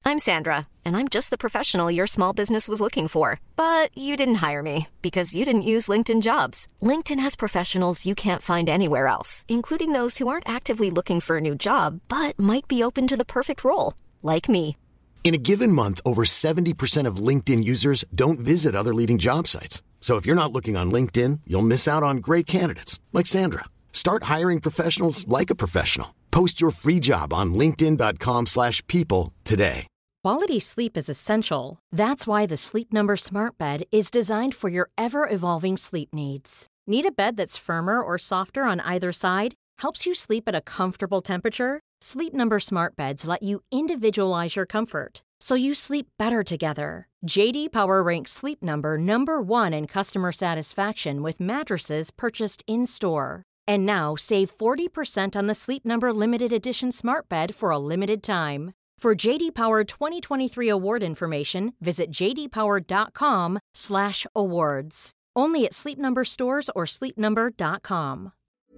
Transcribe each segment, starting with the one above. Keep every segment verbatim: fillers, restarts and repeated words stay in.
I'm Sandra, and I'm just the professional your small business was looking for. But you didn't hire me because you didn't use LinkedIn Jobs. LinkedIn has professionals you can't find anywhere else, including those who aren't actively looking for a new job, but might be open to the perfect role, like me. In a given month, over seventy percent of LinkedIn users don't visit other leading job sites. So if you're not looking on LinkedIn, you'll miss out on great candidates like Sandra. Start hiring professionals like a professional. Post your free job on linkedin dot com slash people today. Quality sleep is essential. That's why the Sleep Number Smart Bed is designed for your ever-evolving sleep needs. Need a bed that's firmer or softer on either side? Helps you sleep at a comfortable temperature? Sleep Number Smart Beds let you individualize your comfort, so you sleep better together. J D Power ranks Sleep Number number one in customer satisfaction with mattresses purchased in-store. And now, save forty percent on the Sleep Number Limited Edition Smart Bed for a limited time. For J D Power twenty twenty-three award information, visit j d power dot com slash awards. Only at Sleep Number stores or sleep number dot com.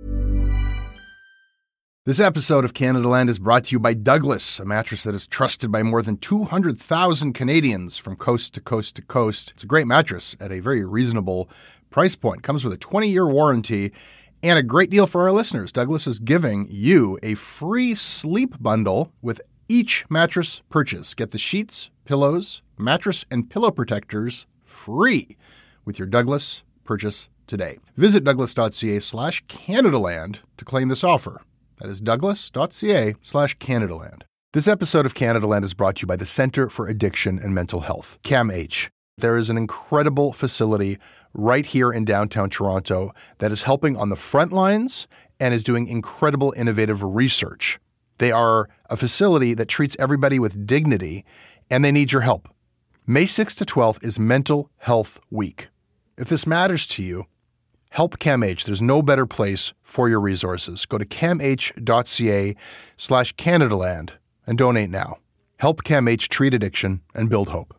This episode of Canada Land is brought to you by Douglas, a mattress that is trusted by more than two hundred thousand Canadians from coast to coast to coast. It's a great mattress at a very reasonable price point. Comes with a twenty-year warranty and a great deal for our listeners. Douglas is giving you a free sleep bundle with each mattress purchase. Get the sheets, pillows, mattress, and pillow protectors free with your Douglas purchase today. Visit douglas.ca slash Canadaland to claim this offer. That is douglas.ca slash Canadaland. This episode of Canada Land is brought to you by the Centre for Addiction and Mental Health, CAMH. There is an incredible facility right here in downtown Toronto that is helping on the front lines and is doing incredible innovative research. They are a facility that treats everybody with dignity, and they need your help. May sixth to twelfth is Mental Health Week. If this matters to you, help CAMH. There's no better place for your resources. Go to camh.ca slash Canadaland and donate now. Help CAMH treat addiction and build hope.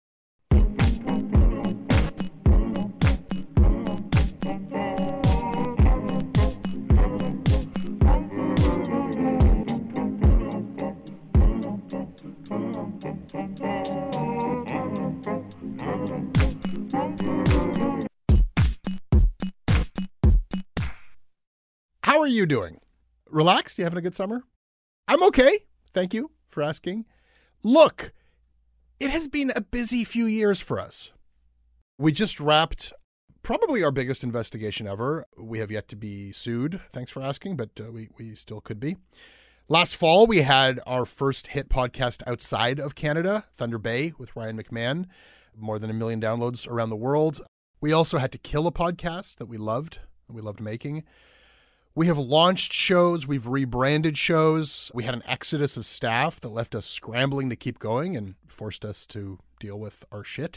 How are you doing? Relaxed? You having a good summer? I'm okay. Thank you for asking. Look, it has been a busy few years for us. We just wrapped probably our biggest investigation ever. We have yet to be sued. Thanks for asking, but uh, we, we still could be. Last fall, we had our first hit podcast outside of Canada, Thunder Bay with Ryan McMahon. More than a million downloads around the world. We also had to kill a podcast that we loved, that we loved making. We have launched shows. We've rebranded shows. We had an exodus of staff that left us scrambling to keep going and forced us to deal with our shit.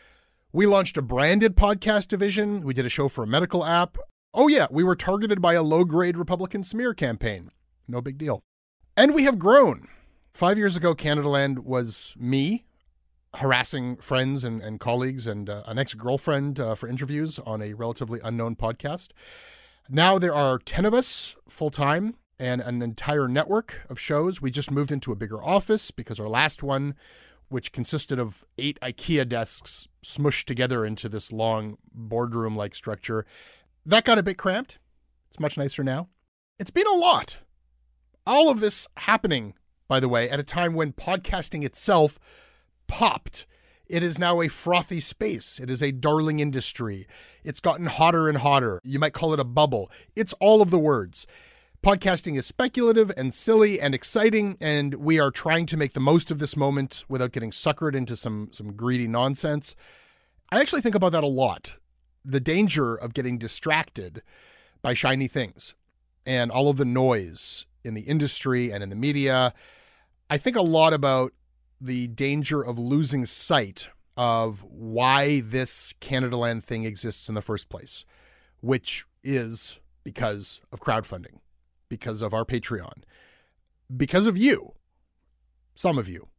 We launched a branded podcast division. We did a show for a medical app. Oh yeah, we were targeted by a low-grade Republican smear campaign. No big deal. And we have grown. Five years ago, Canada Land was me harassing friends and, and colleagues and uh, an ex-girlfriend uh, for interviews on a relatively unknown podcast. Now there are ten of us full-time and an entire network of shows. We just moved into a bigger office because our last one, which consisted of eight IKEA desks smushed together into this long boardroom-like structure, that got a bit cramped. It's much nicer now. It's been a lot. All of this happening, by the way, at a time when podcasting itself popped. It is now a frothy space. It is a darling industry. It's gotten hotter and hotter. You might call it a bubble. It's all of the words. Podcasting is speculative and silly and exciting, and we are trying to make the most of this moment without getting suckered into some, some greedy nonsense. I actually think about that a lot. The danger of getting distracted by shiny things and all of the noise in the industry and in the media. I think a lot about the danger of losing sight of why this Canada Land thing exists in the first place, which is because of crowdfunding, because of our Patreon, because of you, some of you.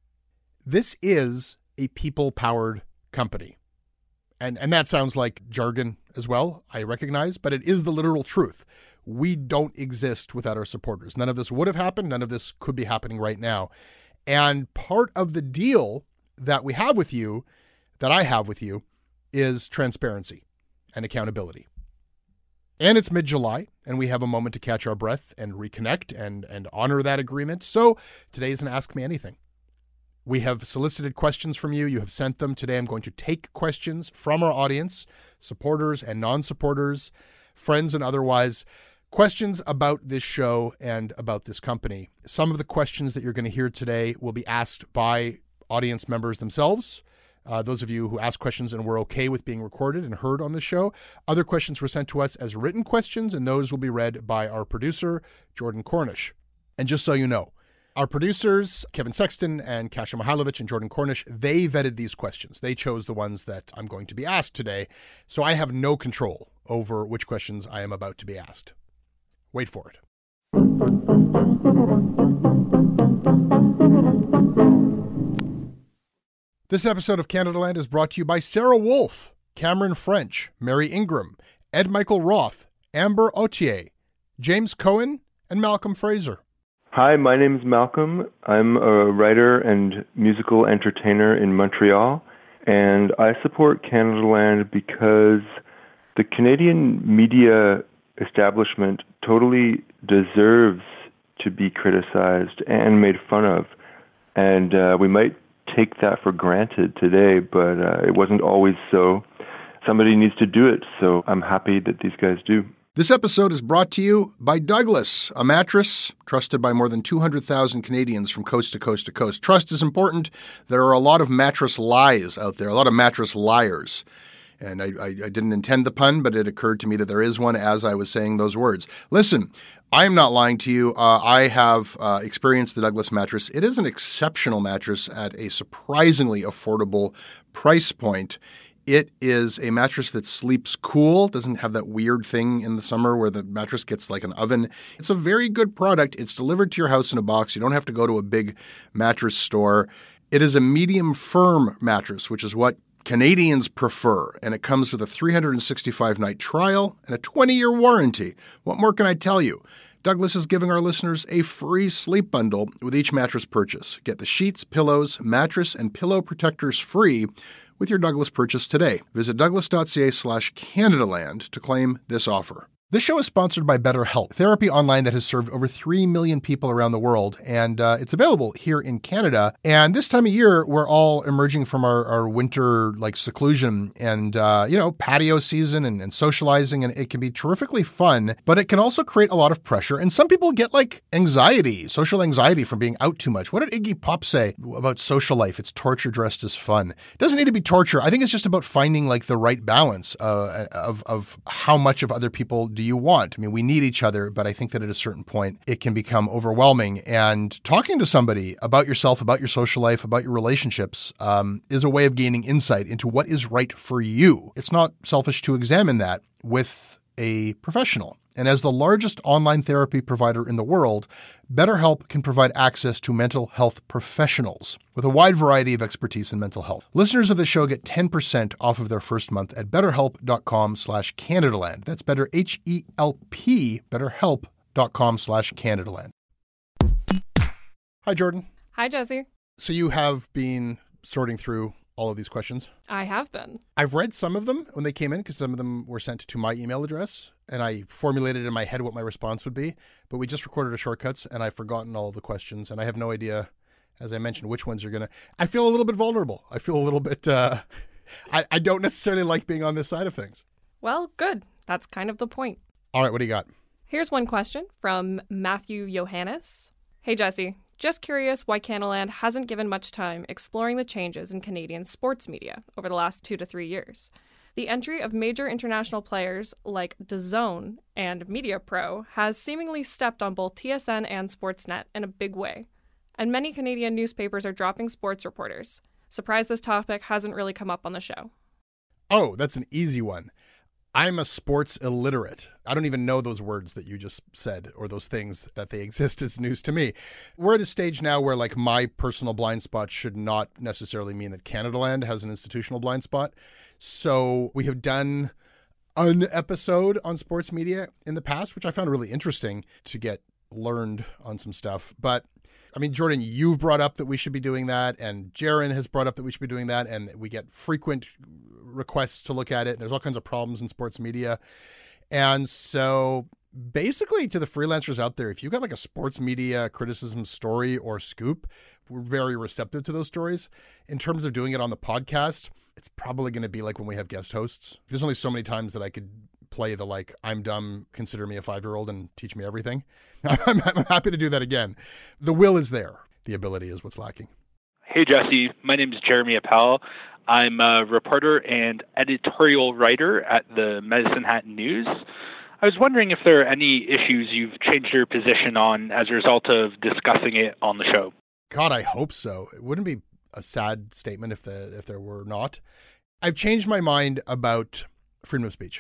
This is a people-powered company. And, and that sounds like jargon as well, I recognize, but it is the literal truth. We don't exist without our supporters. None of this would have happened. None of this could be happening right now. And part of the deal that we have with you, that I have with you, is transparency and accountability. And it's mid-July, and we have a moment to catch our breath and reconnect and, and honor that agreement. So today is an Ask Me Anything. We have solicited questions from you. You have sent them. Today I'm going to take questions from our audience, supporters and non-supporters, friends and otherwise, questions about this show and about this company. Some of the questions that you're going to hear today will be asked by audience members themselves. Uh, those of you who ask questions and were okay with being recorded and heard on the show. Other questions were sent to us as written questions, and those will be read by our producer, Jordan Cornish. And just so you know, our producers, Kevin Sexton and Kasia Mihailovich and Jordan Cornish, they vetted these questions. They chose the ones that I'm going to be asked today, so I have no control over which questions I am about to be asked. Wait for it. This episode of Canadaland is brought to you by Sarah Wolf, Cameron French, Mary Ingram, Ed Michael Roth, Amber Autier, James Cohen, and Malcolm Fraser. Hi, my name is Malcolm. I'm a writer and musical entertainer in Montreal, and I support Canadaland because the Canadian media establishment totally deserves to be criticized and made fun of. And uh, we might take that for granted today, but uh, it wasn't always so. Somebody needs to do it, so I'm happy that these guys do. This episode is brought to you by Douglas, a mattress trusted by more than two hundred thousand Canadians from coast to coast to coast. Trust is important. There are a lot of mattress lies out there, a lot of mattress liars. And I, I, I didn't intend the pun, but it occurred to me that there is one as I was saying those words. Listen, I am not lying to you. Uh, I have uh, experienced the Douglas mattress. It is an exceptional mattress at a surprisingly affordable price point. It is a mattress that sleeps cool, doesn't have that weird thing in the summer where the mattress gets like an oven. It's a very good product. It's delivered to your house in a box. You don't have to go to a big mattress store. It is a medium firm mattress, which is what Canadians prefer, and it comes with a three hundred sixty-five night trial and a twenty year warranty. What more can I tell you? Douglas is giving our listeners a free sleep bundle with each mattress purchase. Get the sheets, pillows, mattress, and pillow protectors free with your Douglas purchase today. Visit douglas.ca slash Canadaland to claim this offer. This show is sponsored by BetterHelp, therapy online that has served over three million people around the world, and uh, it's available here in Canada. And this time of year, we're all emerging from our, our winter like seclusion and, uh, you know, patio season and, and socializing, and it can be terrifically fun, but it can also create a lot of pressure. And some people get like anxiety, social anxiety from being out too much. What did Iggy Pop say about social life? It's torture dressed as fun. It doesn't need to be torture. I think it's just about finding like the right balance uh, of, of how much of other people do you want. I mean, we need each other, but I think that at a certain point, it can become overwhelming. And talking to somebody about yourself, about your social life, about your relationships um, is a way of gaining insight into what is right for you. It's not selfish to examine that with a professional. And as the largest online therapy provider in the world, BetterHelp can provide access to mental health professionals with a wide variety of expertise in mental health. Listeners of the show get ten percent off of their first month at betterhelp.com slash Canadaland. That's better, H E L P, betterhelp.com slash Canadaland. Hi, Jordan. Hi, Jesse. So you have been sorting through all of these questions? I have been. I've read some of them when they came in because some of them were sent to my email address, and I formulated in my head what my response would be. But we just recorded a shortcuts, and I've forgotten all of the questions, and I have no idea, as I mentioned, which ones you're going to... I feel a little bit vulnerable. I feel a little bit... Uh, I, I don't necessarily like being on this side of things. Well, good. That's kind of the point. All right, what do you got? Here's one question from Matthew Johannes. Hey, Jesse. Just curious why Canadaland hasn't given much time exploring the changes in Canadian sports media over the last two to three years. The entry of major international players like DAZN and MediaPro has seemingly stepped on both T S N and Sportsnet in a big way. And many Canadian newspapers are dropping sports reporters. Surprised this topic hasn't really come up on the show. Oh, that's an easy one. I'm a sports illiterate. I don't even know those words that you just said or those things that they exist. It's news to me. We're at a stage now where like my personal blind spot should not necessarily mean that Canadaland has an institutional blind spot. So we have done an episode on sports media in the past, which I found really interesting to get learned on some stuff. But I mean, Jordan, you've brought up that we should be doing that, and Jaron has brought up that we should be doing that, and we get frequent requests to look at it. And there's all kinds of problems in sports media. And so basically to the freelancers out there, if you've got like a sports media criticism story or scoop, we're very receptive to those stories. In terms of doing it on the podcast, it's probably going to be like when we have guest hosts. There's only so many times that I could play the like, I'm dumb, consider me a five-year-old and teach me everything. I'm, I'm happy to do that again. The will is there. The ability is what's lacking. Hey, Jesse. My name is Jeremy Appel. I'm a reporter and editorial writer at the Medicine Hat News. I was wondering if there are any issues you've changed your position on as a result of discussing it on the show. God, I hope so. It wouldn't be a sad statement if the if there were not. I've changed my mind about freedom of speech.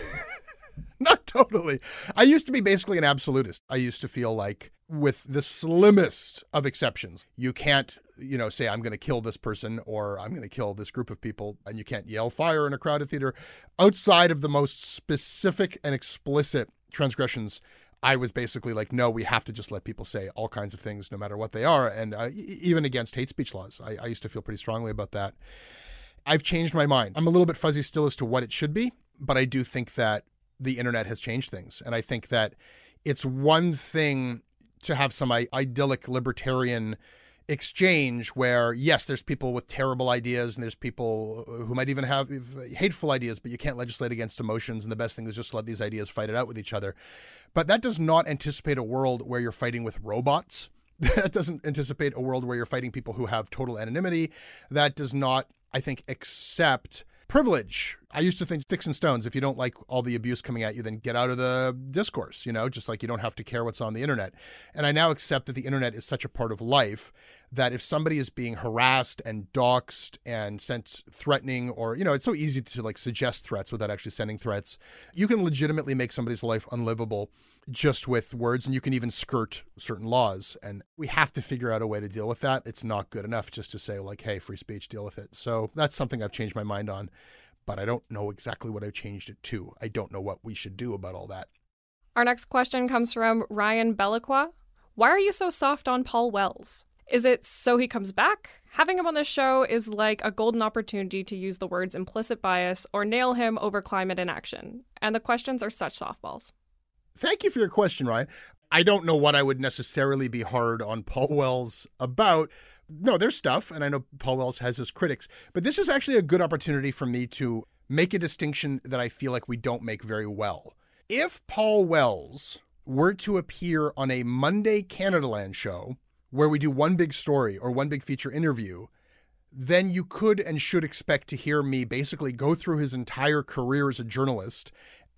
Not totally. I used to be basically an absolutist. I used to feel like with the slimmest of exceptions, you can't, you know, say I'm going to kill this person or I'm going to kill this group of people, and you can't yell fire in a crowded theater. Outside of the most specific and explicit transgressions, I was basically like, no, we have to just let people say all kinds of things, no matter what they are. And uh, even against hate speech laws, I, I used to feel pretty strongly about that. I've changed my mind. I'm a little bit fuzzy still as to what it should be, but I do think that the internet has changed things. And I think that it's one thing to have some idyllic libertarian exchange where, yes, there's people with terrible ideas and there's people who might even have hateful ideas, but you can't legislate against emotions. And the best thing is just let these ideas fight it out with each other. But that does not anticipate a world where you're fighting with robots. That doesn't anticipate a world where you're fighting people who have total anonymity. That does not, I think, accept privilege. I used to think sticks and stones. If you don't like all the abuse coming at you, then get out of the discourse, you know, just like you don't have to care what's on the internet. And I now accept that the internet is such a part of life that if somebody is being harassed and doxxed and sent threatening, or, you know, it's so easy to like suggest threats without actually sending threats. You can legitimately make somebody's life unlivable just with words, and you can even skirt certain laws. And we have to figure out a way to deal with that. It's not good enough just to say like, hey, free speech, deal with it. So that's something I've changed my mind on, but I don't know exactly what I've changed it to. I don't know what we should do about all that. Our next question comes from Ryan Belacqua. Why are you so soft on Paul Wells? Is it so he comes back? Having him on the show is like a golden opportunity to use the words implicit bias or nail him over climate inaction. And the questions are such softballs. Thank you for your question, Ryan. I don't know what I would necessarily be hard on Paul Wells about. No, there's stuff, and I know Paul Wells has his critics, but this is actually a good opportunity for me to make a distinction that I feel like we don't make very well. If Paul Wells were to appear on a Monday Canadaland show where we do one big story or one big feature interview, then you could and should expect to hear me basically go through his entire career as a journalist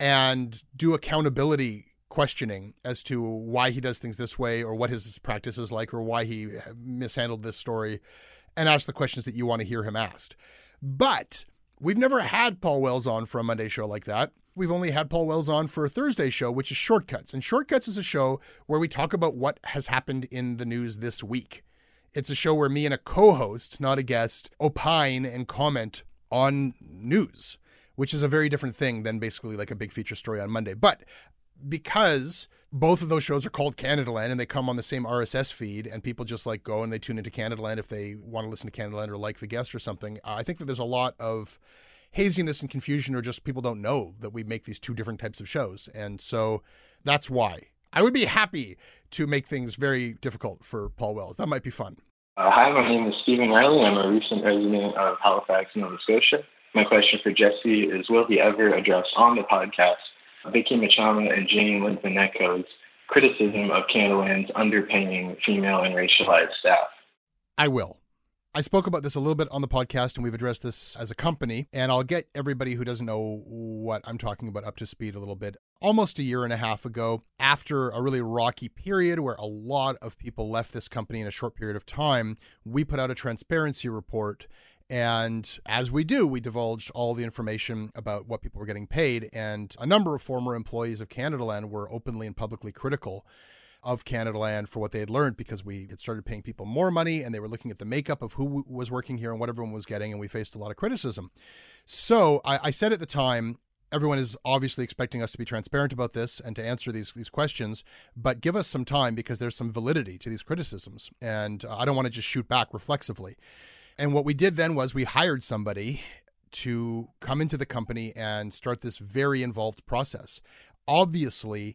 and do accountability questioning as to why he does things this way or what his practice is like or why he mishandled this story, and ask the questions that you want to hear him asked. But we've never had Paul Wells on for a Monday show like that. We've only had Paul Wells on for a Thursday show, which is Shortcuts. And Shortcuts is a show where we talk about what has happened in the news this week. It's a show where me and a co-host, not a guest, opine and comment on news, which is a very different thing than basically like a big feature story on Monday. But because both of those shows are called Canadaland and they come on the same R S S feed and people just like go and they tune into Canadaland if they want to listen to Canadaland or like the guest or something, uh, I think that there's a lot of haziness and confusion, or just people don't know that we make these two different types of shows. And so that's why. I would be happy to make things very difficult for Paul Wells. That might be fun. Uh, hi, my name is Stephen Riley. I'm a recent resident of Halifax, Nova Scotia. My question for Jesse is, will he ever address on the podcast Vicky Machama and Jane Linton-Necko's criticism of Canadaland's underpaying female and racialized staff? I will. I spoke about this a little bit on the podcast, and we've addressed this as a company, and I'll get everybody who doesn't know what I'm talking about up to speed a little bit. Almost a year and a half ago, after a really rocky period where a lot of people left this company in a short period of time, we put out a transparency report. And as we do, we divulged all the information about what people were getting paid. And a number of former employees of Canadaland were openly and publicly critical of Canadaland for what they had learned, because we had started paying people more money and they were looking at the makeup of who was working here and what everyone was getting. And we faced a lot of criticism. So I, I said at the time, everyone is obviously expecting us to be transparent about this and to answer these these questions, but give us some time because there's some validity to these criticisms. And I don't want to just shoot back reflexively. And what we did then was we hired somebody to come into the company and start this very involved process. Obviously,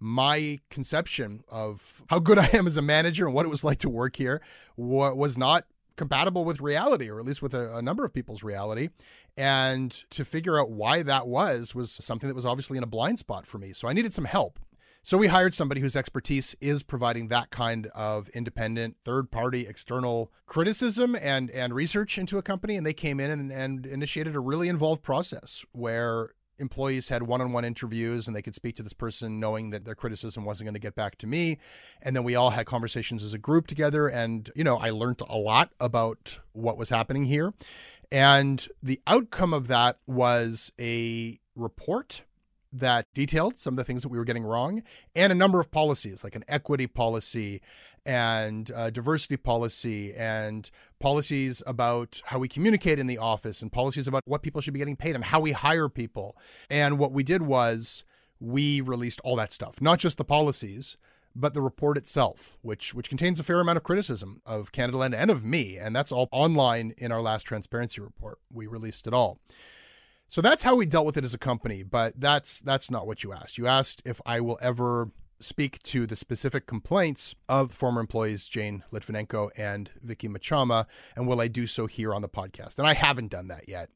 my conception of how good I am as a manager and what it was like to work here was not compatible with reality, or at least with a, a number of people's reality. And to figure out why that was, was something that was obviously in a blind spot for me. So I needed some help. So we hired somebody whose expertise is providing that kind of independent, third-party, external criticism and, and research into a company. And they came in and, and initiated a really involved process where employees had one-on-one interviews and they could speak to this person knowing that their criticism wasn't going to get back to me. And then we all had conversations as a group together. And, you know, I learned a lot about what was happening here. And the outcome of that was a report that detailed some of the things that we were getting wrong, and a number of policies, like an equity policy and a diversity policy and policies about how we communicate in the office and policies about what people should be getting paid and how we hire people. And what we did was we released all that stuff, not just the policies, but the report itself, which which contains a fair amount of criticism of Canadaland and of me. And that's all online in our last transparency report. We released it all. So that's how we dealt with it as a company, but that's that's not what you asked. You asked if I will ever speak to the specific complaints of former employees Jane Litvinenko and Vicky Machama, and will I do so here on the podcast? And I haven't done that yet.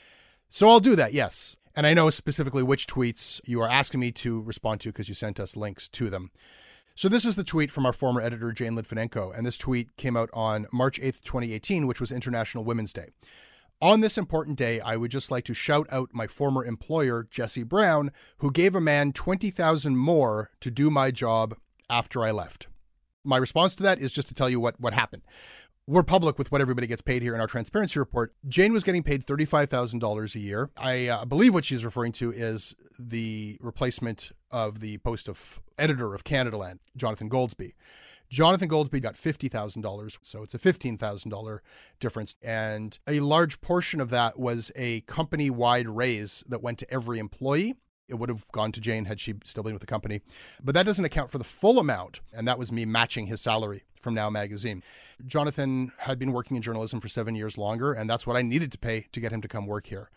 So I'll do that, yes. And I know specifically which tweets you are asking me to respond to because you sent us links to them. So this is the tweet from our former editor, Jane Litvinenko, and this tweet came out on March eighth, twenty eighteen, which was International Women's Day. On this important day, I would just like to shout out my former employer, Jesse Brown, who gave a man twenty thousand dollars more to do my job after I left. My response to that is just to tell you what, what happened. We're public with what everybody gets paid here in our transparency report. Jane was getting paid thirty-five thousand dollars a year. I uh, believe what she's referring to is the replacement of the post of editor of Canadaland, Jonathan Goldsby. Jonathan Goldsby got fifty thousand dollars, so it's a fifteen thousand dollars difference. And a large portion of that was a company-wide raise that went to every employee. It would have gone to Jane had she still been with the company. But that doesn't account for the full amount, and that was me matching his salary from Now Magazine. Jonathan had been working in journalism for seven years longer, and that's what I needed to pay to get him to come work here.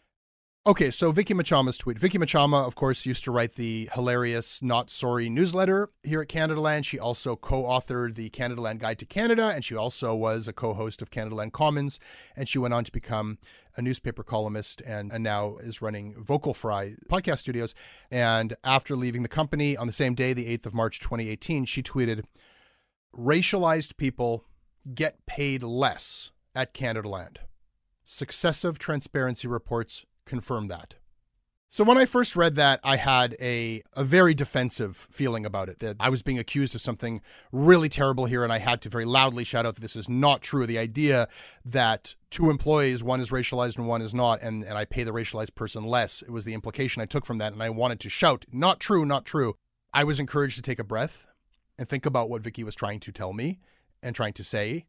Okay, so Vicky Machama's tweet. Vicky Machama, of course, used to write the hilarious Not Sorry newsletter here at Canadaland. She also co-authored the Canadaland Guide to Canada, and she also was a co-host of Canadaland Commons, and she went on to become a newspaper columnist and, and now is running Vocal Fry podcast studios. And after leaving the company on the same day, the eighth of March, twenty eighteen, she tweeted, "Racialized people get paid less at Canadaland. Successive transparency reports confirm that." So when I first read that, I had a, a very defensive feeling about it, that I was being accused of something really terrible here, and I had to very loudly shout out that this is not true. The idea that two employees, one is racialized and one is not, and, and I pay the racialized person less, it was the implication I took from that, and I wanted to shout, not true, not true. I was encouraged to take a breath and think about what Vicky was trying to tell me and trying to say,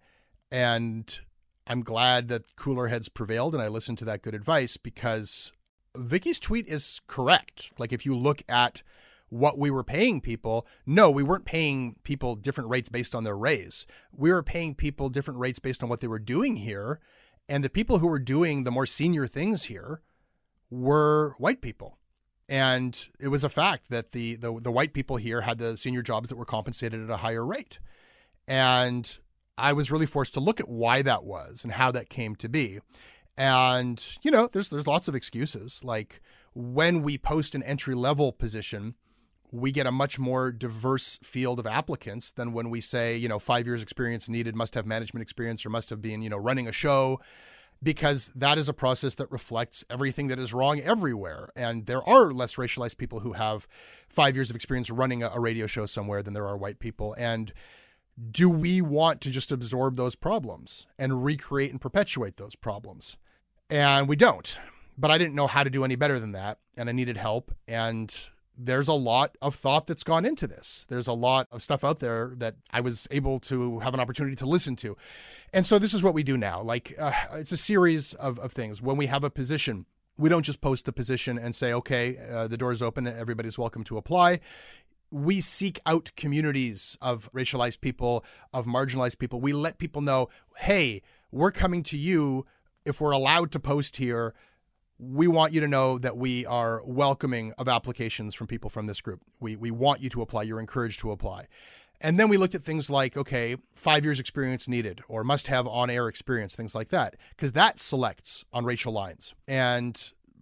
and I'm glad that cooler heads prevailed and I listened to that good advice, because Vicky's tweet is correct. Like, if you look at what we were paying people, no, we weren't paying people different rates based on their race. We were paying people different rates based on what they were doing here. And the people who were doing the more senior things here were white people. And it was a fact that the, the, the white people here had the senior jobs that were compensated at a higher rate. And I was really forced to look at why that was and how that came to be. And, you know, there's there's lots of excuses. Like, when we post an entry-level position, we get a much more diverse field of applicants than when we say, you know, five years experience needed, must have management experience, or must have been, you know, running a show, because that is a process that reflects everything that is wrong everywhere. And there are less racialized people who have five years of experience running a, a radio show somewhere than there are white people. And do we want to just absorb those problems and recreate and perpetuate those problems? And we don't. But I didn't know how to do any better than that, and I needed help. And there's a lot of thought that's gone into this. There's a lot of stuff out there that I was able to have an opportunity to listen to. And so this is what we do now. Like, uh, it's a series of, of things. When we have a position We don't just post the position and say, okay, uh, the door's open and everybody's welcome to apply. We seek out communities of racialized people, of marginalized people. We let people know, hey, we're coming to you. If we're allowed to post here, we want you to know that we are welcoming of applications from people from this group. We we want you to apply. You're encouraged to apply. And then we looked at things like, okay, five years experience needed or must have on-air experience, things like that, because that selects on racial lines. And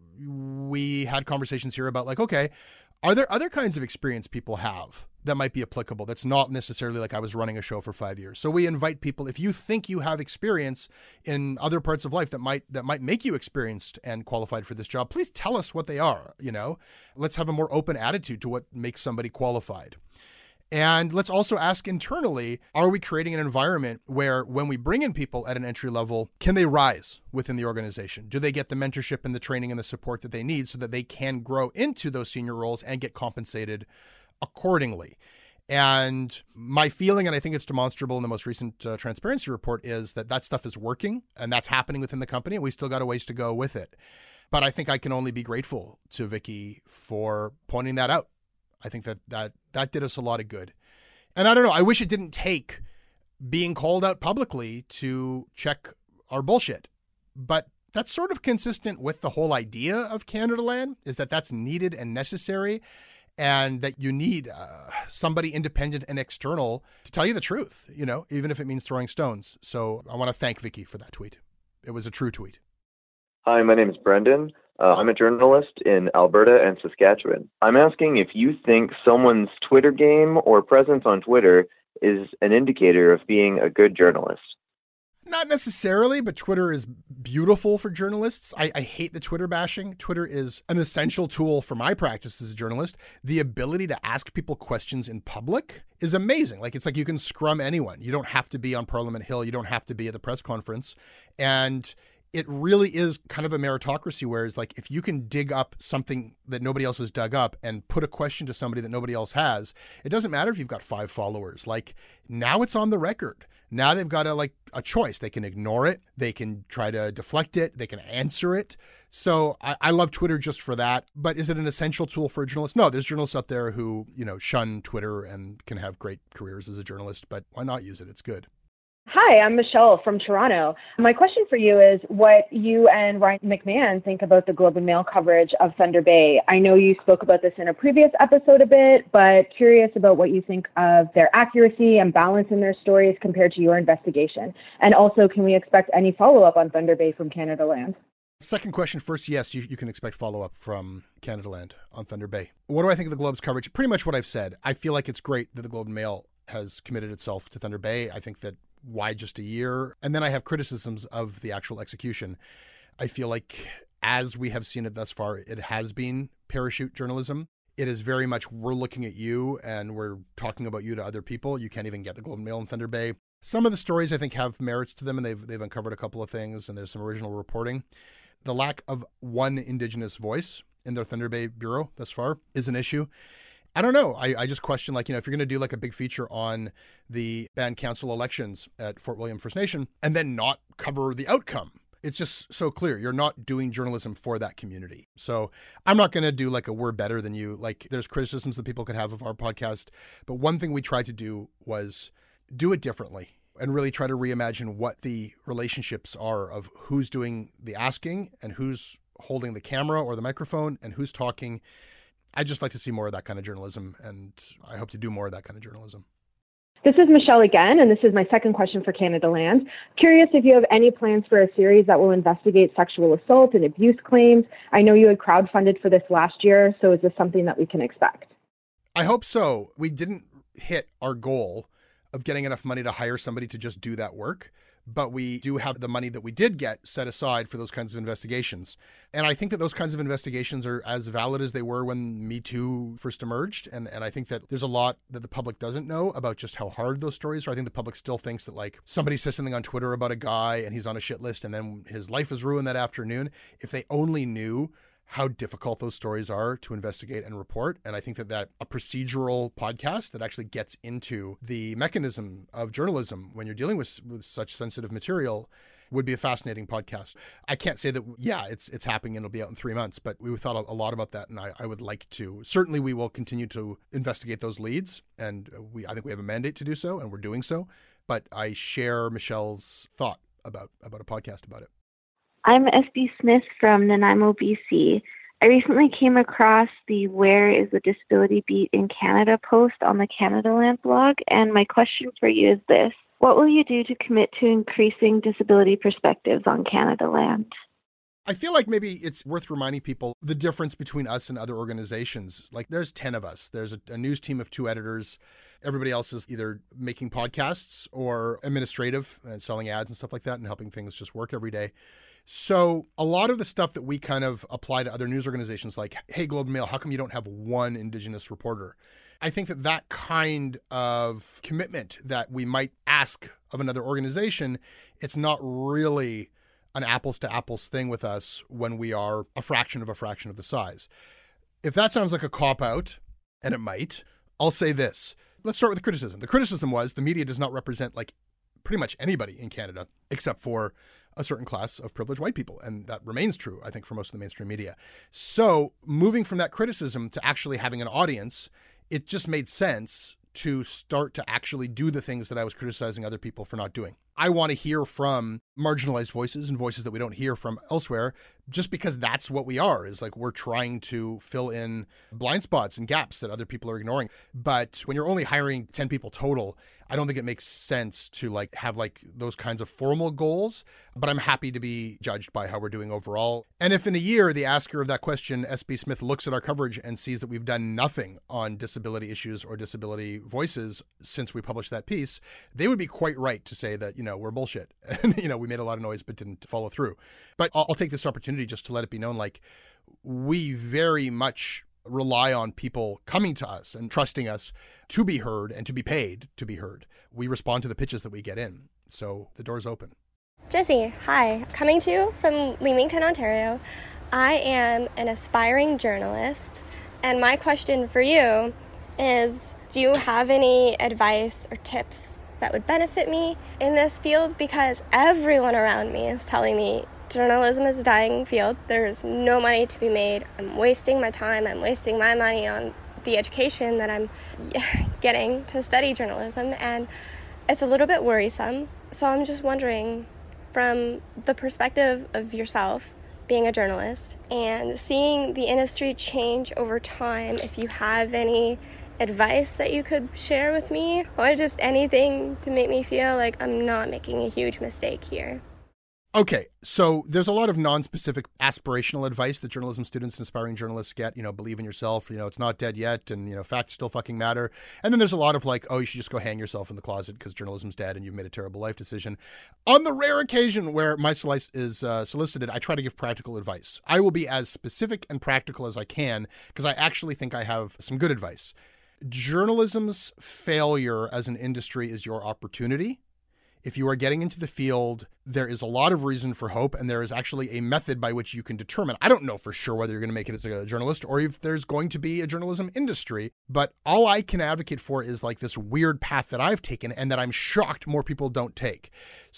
we had conversations here about like, okay, are there other kinds of experience people have that might be applicable? That's not necessarily like I was running a show for five years. So we invite people, if you think you have experience in other parts of life that might that might make you experienced and qualified for this job, please tell us what they are. You know, let's have a more open attitude to what makes somebody qualified. And let's also ask internally, are we creating an environment where when we bring in people at an entry level, can they rise within the organization? Do they get the mentorship and the training and the support that they need so that they can grow into those senior roles and get compensated accordingly? And my feeling, and I think it's demonstrable in the most recent uh, transparency report, is that that stuff is working and that's happening within the company. And we still got a ways to go with it. But I think I can only be grateful to Vicky for pointing that out. I think that, that that did us a lot of good. And I don't know, I wish it didn't take being called out publicly to check our bullshit. But that's sort of consistent with the whole idea of Canadaland, is that that's needed and necessary, and that you need uh, somebody independent and external to tell you the truth, you know, even if it means throwing stones. So I want to thank Vicky for that tweet. It was a true tweet. Hi, my name is Brendan. Uh, I'm a journalist in Alberta and Saskatchewan. I'm asking if you think someone's Twitter game or presence on Twitter is an indicator of being a good journalist. Not necessarily, but Twitter is beautiful for journalists. I, I hate the Twitter bashing. Twitter is an essential tool for my practice as a journalist. The ability to ask people questions in public is amazing. Like, it's like you can scrum anyone. You don't have to be on Parliament Hill. You don't have to be at the press conference. And it really is kind of a meritocracy, where it's like, if you can dig up something that nobody else has dug up and put a question to somebody that nobody else has, it doesn't matter if you've got five followers. Like, now it's on the record. Now they've got a, like a choice. They can ignore it. They can try to deflect it. They can answer it. So I, I love Twitter just for that. But is it an essential tool for a journalist? No, there's journalists out there who, you know, shun Twitter and can have great careers as a journalist, but why not use it? It's good. Hi, I'm Michelle from Toronto. My question for you is what you and Ryan McMahon think about the Globe and Mail coverage of Thunder Bay. I know you spoke about this in a previous episode a bit, but curious about what you think of their accuracy and balance in their stories compared to your investigation. And also, can we expect any follow-up on Thunder Bay from Canadaland? Second question first. Yes, you, you can expect follow-up from Canadaland on Thunder Bay. What do I think of the Globe's coverage? Pretty much what I've said. I feel like it's great that the Globe and Mail has committed itself to Thunder Bay. I think that why just a year? And then I have criticisms of the actual execution. I feel like, as we have seen it thus far, it has been parachute journalism. It is very much, we're looking at you and we're talking about you to other people. You can't even get the Globe and Mail in Thunder Bay. Some of the stories, I think, have merits to them, and they've they've uncovered a couple of things, and there's some original reporting. The lack of one Indigenous voice in their Thunder Bay bureau thus far is an issue. I don't know. I, I just question, like, you know, if you're going to do like a big feature on the band council elections at Fort William First Nation and then not cover the outcome, it's just so clear you're not doing journalism for that community. So I'm not going to do like a we're better than you. Like, there's criticisms that people could have of our podcast. But one thing we tried to do was do it differently and really try to reimagine what the relationships are of who's doing the asking and who's holding the camera or the microphone and who's talking. I'd just like to see more of that kind of journalism, and I hope to do more of that kind of journalism. This is Michelle again, and this is my second question for Canadaland. Curious if you have any plans for a series that will investigate sexual assault and abuse claims. I know you had crowdfunded for this last year, so is this something that we can expect? I hope so. We didn't hit our goal of getting enough money to hire somebody to just do that work, but we do have the money that we did get set aside for those kinds of investigations. And I think that those kinds of investigations are as valid as they were when Me Too first emerged. And, and I think that there's a lot that the public doesn't know about just how hard those stories are. I think the public still thinks that, like, somebody says something on Twitter about a guy and he's on a shit list and then his life is ruined that afternoon. If they only knew how difficult those stories are to investigate and report. And I think that, that a procedural podcast that actually gets into the mechanism of journalism when you're dealing with, with such sensitive material would be a fascinating podcast. I can't say that, yeah, it's it's happening and it'll be out in three months, but we thought a lot about that, and I, I would like to. Certainly, we will continue to investigate those leads, and we I think we have a mandate to do so, and we're doing so. But I share Michelle's thought about, about a podcast about it. I'm S B Smith from Nanaimo, B C. I recently came across the Where is the Disability Beat in Canada post on the Canadaland blog, and my question for you is this. What will you do to commit to increasing disability perspectives on Canadaland? I feel like maybe it's worth reminding people the difference between us and other organizations. Like there's ten of us. There's a, a news team of two editors. Everybody else is either making podcasts or administrative and selling ads and stuff like that and helping things just work every day. So a lot of the stuff that we kind of apply to other news organizations like, hey, Globe and Mail, how come you don't have one Indigenous reporter? I think that that kind of commitment that we might ask of another organization, it's not really an apples to apples thing with us when we are a fraction of a fraction of the size. If that sounds like a cop-out, and it might, I'll say this. Let's start with the criticism. The criticism was the media does not represent like pretty much anybody in Canada except for a certain class of privileged white people. And that remains true, I think, for most of the mainstream media. So moving from that criticism to actually having an audience, it just made sense to start to actually do the things that I was criticizing other people for not doing. I want to hear from marginalized voices and voices that we don't hear from elsewhere, just because that's what we are, is like we're trying to fill in blind spots and gaps that other people are ignoring. But when you're only hiring ten people total, I don't think it makes sense to like have like those kinds of formal goals, but I'm happy to be judged by how we're doing overall. And if in a year, the asker of that question, S B Smith, looks at our coverage and sees that we've done nothing on disability issues or disability voices since we published that piece, they would be quite right to say that, you know, we're bullshit. And, you know, we made a lot of noise, but didn't follow through. But I'll, I'll take this opportunity just to let it be known, like, we very much rely on people coming to us and trusting us to be heard and to be paid to be heard. We respond to the pitches that we get in. So the door's open. Jessie, hi. Coming to you from Leamington, Ontario. I am an aspiring journalist, and my question for you is, do you have any advice or tips that would benefit me in this field? Because everyone around me is telling me journalism is a dying field. There's no money to be made. I'm wasting my time. I'm wasting my money on the education that I'm getting to study journalism, and it's a little bit worrisome. So I'm just wondering, from the perspective of yourself being a journalist and seeing the industry change over time, if you have any advice that you could share with me, or just anything to make me feel like I'm not making a huge mistake here. Okay, so there's a lot of non-specific aspirational advice that journalism students and aspiring journalists get. You know, believe in yourself, you know, it's not dead yet, and, you know, facts still fucking matter. And then there's a lot of like, oh, you should just go hang yourself in the closet because journalism's dead and you've made a terrible life decision. On the rare occasion where my slice is uh, solicited, I try to give practical advice. I will be as specific and practical as I can because I actually think I have some good advice. Journalism's failure as an industry is your opportunity. If you are getting into the field, there is a lot of reason for hope, and there is actually a method by which you can determine. I don't know for sure whether you're going to make it as a journalist or if there's going to be a journalism industry, but all I can advocate for is like this weird path that I've taken and that I'm shocked more people don't take.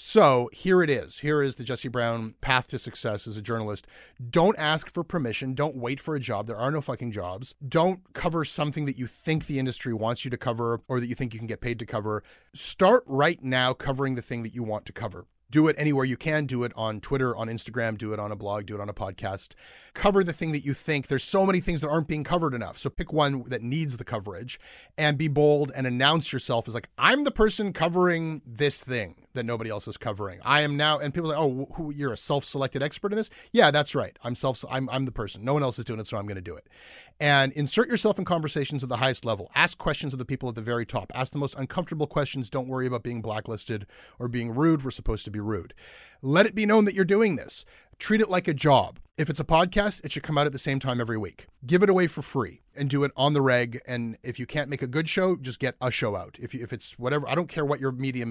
So here it is. Here is the Jessie Brown path to success as a journalist. Don't ask for permission. Don't wait for a job. There are no fucking jobs. Don't cover something that you think the industry wants you to cover or that you think you can get paid to cover. Start right now covering the thing that you want to cover. Do it anywhere you can. Do it on Twitter, on Instagram, do it on a blog, do it on a podcast. Cover the thing that you think. There's so many things that aren't being covered enough. So pick one that needs the coverage and be bold and announce yourself as like, I'm the person covering this thing that nobody else is covering. I am now, and people are like, oh, who, you're a self-selected expert in this? Yeah, that's right. I'm self, I'm, I'm the person. No one else is doing it, so I'm going to do it. And insert yourself in conversations at the highest level. Ask questions of the people at the very top. Ask the most uncomfortable questions. Don't worry about being blacklisted or being rude. We're supposed to be rude. Let it be known that you're doing this. Treat it like a job. If it's a podcast, it should come out at the same time every week. Give it away for free and do it on the reg. And if you can't make a good show, just get a show out. If you, if it's whatever, I don't care what your medium is,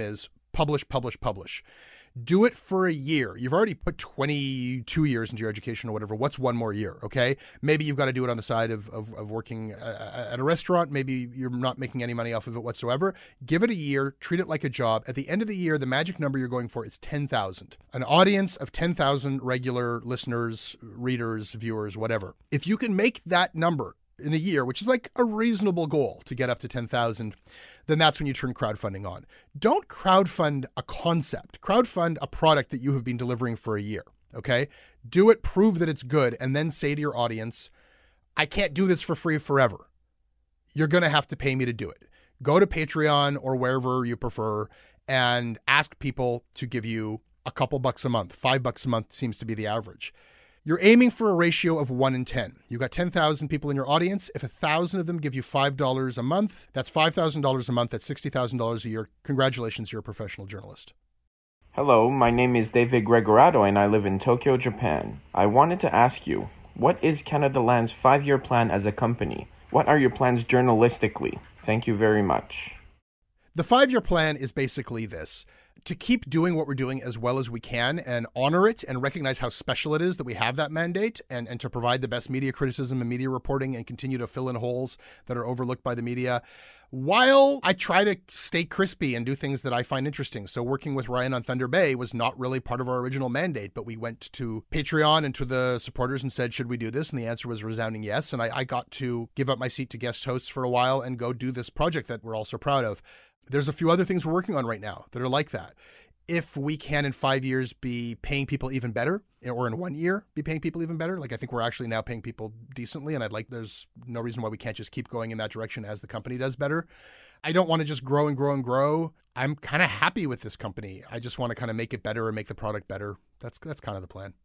publish, publish, publish. Do it for a year. You've already put twenty-two years into your education or whatever. What's one more year, okay? Maybe you've got to do it on the side of, of, of working uh, at a restaurant. Maybe you're not making any money off of it whatsoever. Give it a year. Treat it like a job. At the end of the year, the magic number you're going for is ten thousand. An audience of ten thousand regular listeners, readers, viewers, whatever. If you can make that number in a year, which is like a reasonable goal to get up to ten thousand, then that's when you turn crowdfunding on. Don't crowdfund a concept. Crowdfund a product that you have been delivering for a year, okay? Do it, prove that it's good, and then say to your audience, I can't do this for free forever. You're going to have to pay me to do it. Go to Patreon or wherever you prefer and ask people to give you a couple bucks a month. Five bucks a month seems to be the average. You're aiming for a ratio of one in ten. You've got ten thousand people in your audience. If one thousand of them give you five dollars a month, that's five thousand dollars a month. That's sixty thousand dollars a year. Congratulations, you're a professional journalist. Hello, my name is David Gregorado and I live in Tokyo, Japan. I wanted to ask you, what is Canadaland's five-year plan as a company? What are your plans journalistically? Thank you very much. The five-year plan is basically this: to keep doing what we're doing as well as we can and honor it and recognize how special it is that we have that mandate, and, and to provide the best media criticism and media reporting and continue to fill in holes that are overlooked by the media, while I try to stay crispy and do things that I find interesting. So working with Ryan on Thunder Bay was not really part of our original mandate, but we went to Patreon and to the supporters and said, should we do this? And the answer was a resounding yes. And I, I got to give up my seat to guest hosts for a while and go do this project that we're all so proud of. There's a few other things we're working on right now that are like that. If we can in five years be paying people even better, or in one year be paying people even better, like I think we're actually now paying people decently, and I'd like, there's no reason why we can't just keep going in that direction as the company does better. I don't want to just grow and grow and grow. I'm kind of happy with this company. I just want to kind of make it better and make the product better. That's that's kind of the plan.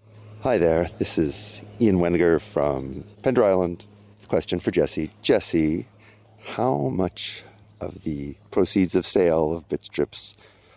Hi there, this is Ian Weniger from Pender Island. Question for Jesse. Jesse, how much of the proceeds of sale of BitStrips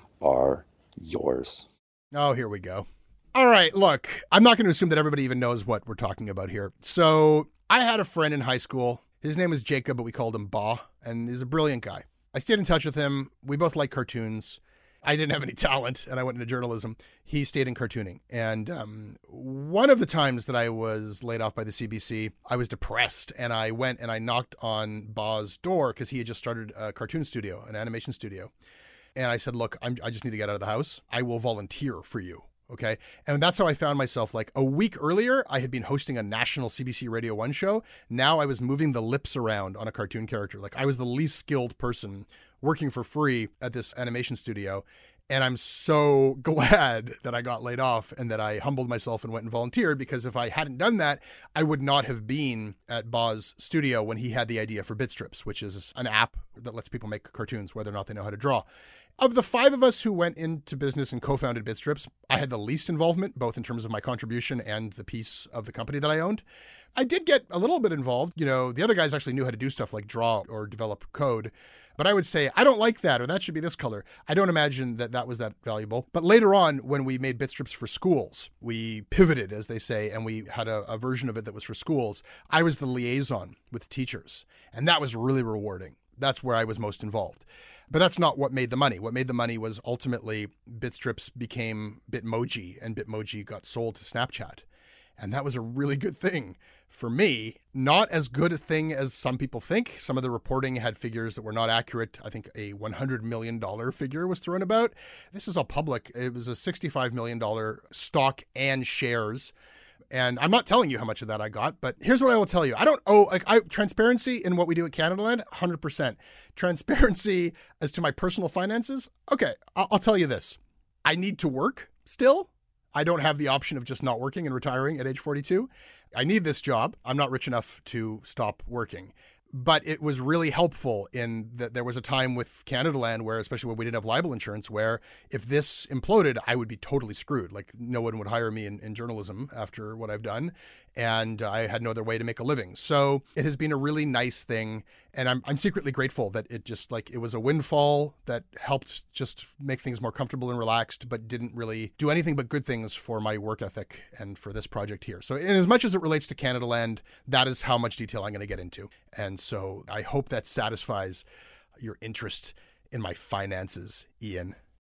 are yours? Oh, here we go. All right, look, I'm not going to assume that everybody even knows what we're talking about here. So I had a friend in high school. His name was Jacob, but we called him Ba, and he's a brilliant guy. I stayed in touch with him. We both like cartoons. I didn't have any talent, and I went into journalism. He stayed in cartooning. And um, one of the times that I was laid off by the C B C, I was depressed, and I went and I knocked on Ba's door because he had just started a cartoon studio, an animation studio. And I said, look, I'm, I just need to get out of the house. I will volunteer for you. Okay. And that's how I found myself. Like a week earlier, I had been hosting a national C B C Radio one show. Now I was moving the lips around on a cartoon character. Like I was the least skilled person working for free at this animation studio. And I'm so glad that I got laid off and that I humbled myself and went and volunteered, because if I hadn't done that, I would not have been at Ba's studio when he had the idea for BitStrips, which is an app that lets people make cartoons, whether or not they know how to draw. Of the five of us who went into business and co-founded BitStrips, I had the least involvement, both in terms of my contribution and the piece of the company that I owned. I did get a little bit involved. You know, the other guys actually knew how to do stuff like draw or develop code. But I would say, I don't like that, or that should be this color. I don't imagine that that was that valuable. But later on, when we made BitStrips for schools, we pivoted, as they say, and we had a, a version of it that was for schools. I was the liaison with teachers, and that was really rewarding. That's where I was most involved. But that's not what made the money. What made the money was ultimately BitStrips became Bitmoji, and Bitmoji got sold to Snapchat. And that was a really good thing for me. Not as good a thing as some people think. Some of the reporting had figures that were not accurate. I think a one hundred million dollars figure was thrown about. This is all public. It was a sixty-five million dollars stock and shares. And I'm not telling you how much of that I got, but here's what I will tell you. I don't owe, like, I, transparency in what we do at Canadaland, one hundred percent. Transparency as to my personal finances, okay, I'll, I'll tell you this. I need to work still. I don't have the option of just not working and retiring at age forty-two. I need this job. I'm not rich enough to stop working. But it was really helpful in that there was a time with Canadaland where, especially when we didn't have libel insurance, where if this imploded, I would be totally screwed. Like no one would hire me in, in journalism after what I've done. And I had no other way to make a living. So it has been a really nice thing. And I'm I'm secretly grateful that it just like it was a windfall that helped just make things more comfortable and relaxed, but didn't really do anything but good things for my work ethic and for this project here. So in as much as it relates to Canadaland, that is how much detail I'm going to get into. And so I hope that satisfies your interest in my finances, Ian.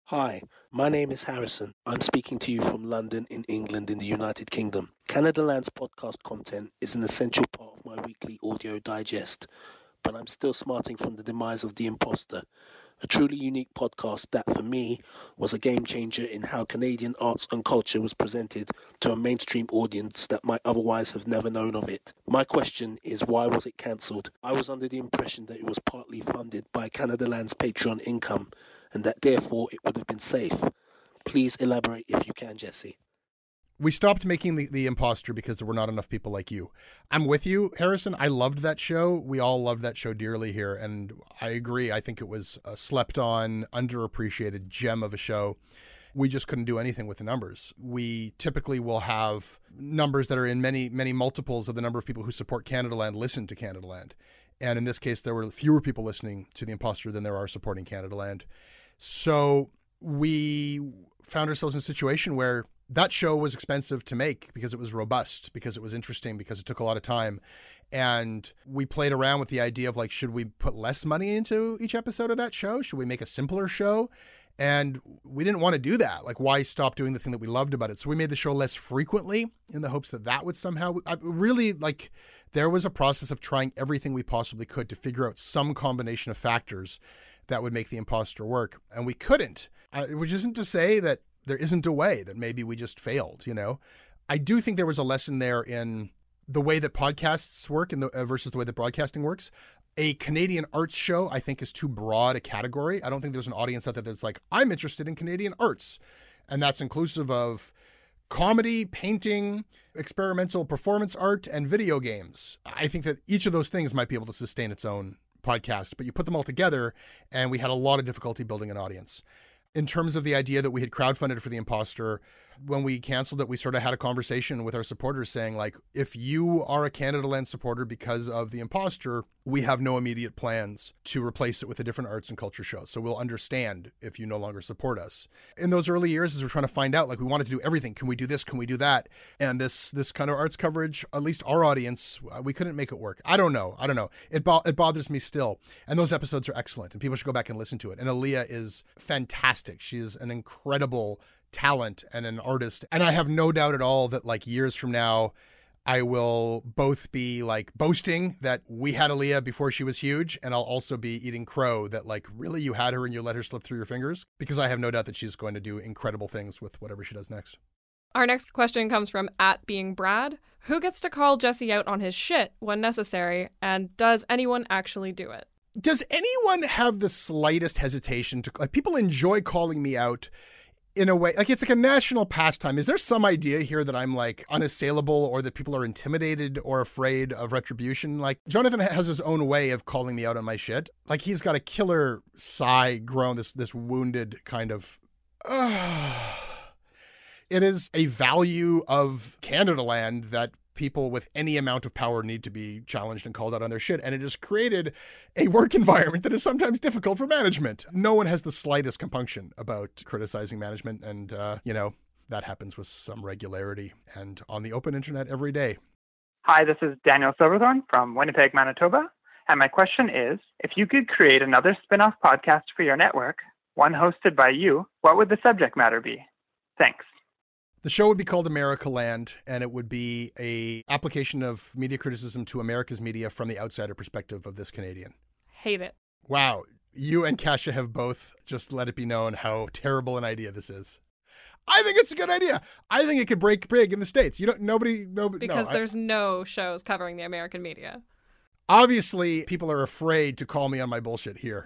Hi, my name is Harrison. I'm speaking to you from London in England in the United Kingdom. Canada Land's podcast content is an essential part of my weekly audio digest, but I'm still smarting from the demise of The Imposter, a truly unique podcast that, for me, was a game changer in how Canadian arts and culture was presented to a mainstream audience that might otherwise have never known of it. My question is, why was it cancelled? I was under the impression that it was partly funded by Canada Land's Patreon income, and that therefore it would have been safe. Please elaborate if you can, Jesse. We stopped making the, the Imposter because there were not enough people like you. I'm with you, Harrison. I loved that show. We all loved that show dearly here. And I agree. I think it was a slept on, underappreciated gem of a show. We just couldn't do anything with the numbers. We typically will have numbers that are in many, many multiples of the number of people who support Canada Land listen to Canada Land. And in this case, there were fewer people listening to The Imposter than there are supporting Canada Land. So we found ourselves in a situation where that show was expensive to make because it was robust, because it was interesting, because it took a lot of time. And we played around with the idea of like, should we put less money into each episode of that show? Should we make a simpler show? And we didn't want to do that. Like, why stop doing the thing that we loved about it? So we made the show less frequently in the hopes that that would somehow, I really like, there was a process of trying everything we possibly could to figure out some combination of factors that would make The Imposter work. And we couldn't, uh, which isn't to say that there isn't a way, that maybe we just failed, you know? I do think there was a lesson there in the way that podcasts work and the, uh, versus the way that broadcasting works. A Canadian arts show, I think, is too broad a category. I don't think there's an audience out there that's like, I'm interested in Canadian arts. And that's inclusive of comedy, painting, experimental performance art, and video games. I think that each of those things might be able to sustain its own podcast, but you put them all together and we had a lot of difficulty building an audience. In terms of the idea that we had crowdfunded for The Imposter, when we canceled it, we sort of had a conversation with our supporters saying, like, if you are a Canada Land supporter because of The Imposter, we have no immediate plans to replace it with a different arts and culture show. So we'll understand if you no longer support us. In those early years, as we're trying to find out, like, we wanted to do everything. Can we do this? Can we do that? And this this kind of arts coverage, at least our audience, we couldn't make it work. I don't know. I don't know. It, bo- it bothers me still. And those episodes are excellent, and people should go back and listen to it. And Aaliyah is fantastic. She is an incredible talent and an artist. And I have no doubt at all that, like, years from now, I will both be like boasting that we had Aaliyah before she was huge, and I'll also be eating crow that, like, really, you had her and you let her slip through your fingers, because I have no doubt that she's going to do incredible things with whatever she does next. Our next question comes from at being Brad. Who gets to call Jesse out on his shit when necessary, and does anyone actually do it? Does anyone have the slightest hesitation to, like, people enjoy calling me out in a way, like, it's like a national pastime. Is there some idea here that I'm, like, unassailable, or that people are intimidated or afraid of retribution? Like, Jonathan has his own way of calling me out on my shit. Like, he's got a killer sigh groan, this this wounded kind of, uh. It is a value of Canada Land that people with any amount of power need to be challenged and called out on their shit. And it has created a work environment that is sometimes difficult for management. No one has the slightest compunction about criticizing management. And, uh, you know, that happens with some regularity and on the open internet every day. Hi, this is Daniel Silverthorne from Winnipeg, Manitoba. And my question is, if you could create another spin-off podcast for your network, one hosted by you, what would the subject matter be? Thanks. The show would be called America Land, and it would be a application of media criticism to America's media from the outsider perspective of this Canadian. Hate it. Wow. You and Kasia have both just let it be known how terrible an idea this is. I think it's a good idea. I think it could break big in the States. You don't, nobody, nobody, Because no, there's I, no shows covering the American media. Obviously, people are afraid to call me on my bullshit here.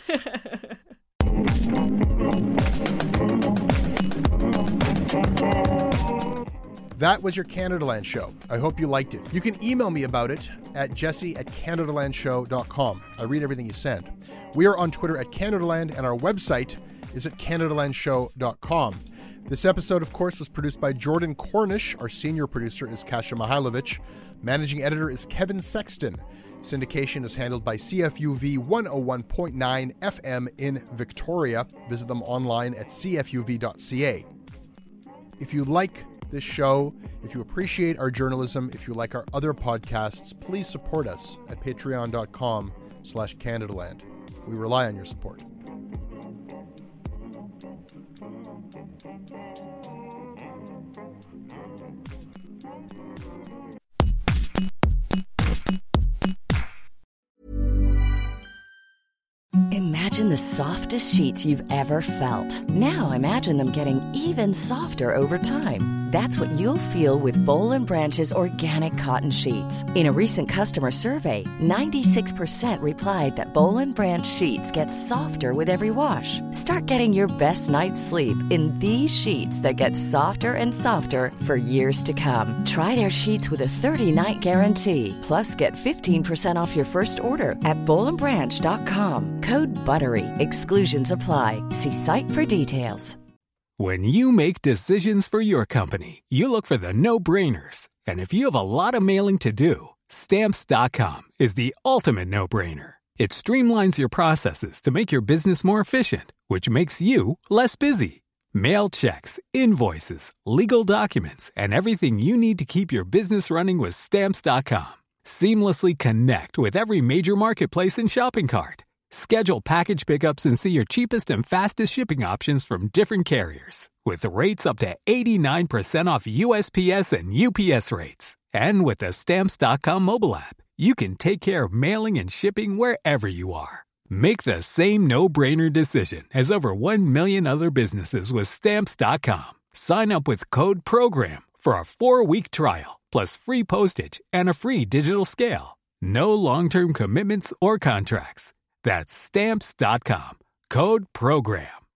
That was your Canada Land show. I hope you liked it. You can email me about it at jesse at canada land show dot com. I read everything you send. We are on Twitter at Canada Land, and our website is at canada land show dot com. This episode, of course, was produced by Jordan Cornish. Our senior producer is Kasia Mihailovich. Managing editor is Kevin Sexton. Syndication is handled by C F U V one oh one point nine F M in Victoria. Visit them online at c f u v dot c a. If you like this show, if you appreciate our journalism, if you like our other podcasts, please support us at patreon dot com slash Canada Land. We rely on your support. Imagine the softest sheets you've ever felt. Now imagine them getting even softer over time. That's what you'll feel with Boll and Branch's organic cotton sheets. In a recent customer survey, ninety-six percent replied that Boll and Branch sheets get softer with every wash. Start getting your best night's sleep in these sheets that get softer and softer for years to come. Try their sheets with a thirty-night guarantee. Plus, get fifteen percent off your first order at boll and branch dot com. Code BUTTERY. Exclusions apply. See site for details. When you make decisions for your company, you look for the no-brainers. And if you have a lot of mailing to do, Stamps dot com is the ultimate no-brainer. It streamlines your processes to make your business more efficient, which makes you less busy. Mail checks, invoices, legal documents, and everything you need to keep your business running with Stamps dot com. Seamlessly connect with every major marketplace and shopping cart. Schedule package pickups and see your cheapest and fastest shipping options from different carriers. With rates up to eighty-nine percent off U S P S and U P S rates. And with the Stamps dot com mobile app, you can take care of mailing and shipping wherever you are. Make the same no-brainer decision as over one million other businesses with Stamps dot com. Sign up with code PROGRAM for a four-week trial, plus free postage and a free digital scale. No long-term commitments or contracts. That's Stamps dot com. Code PROGRAM.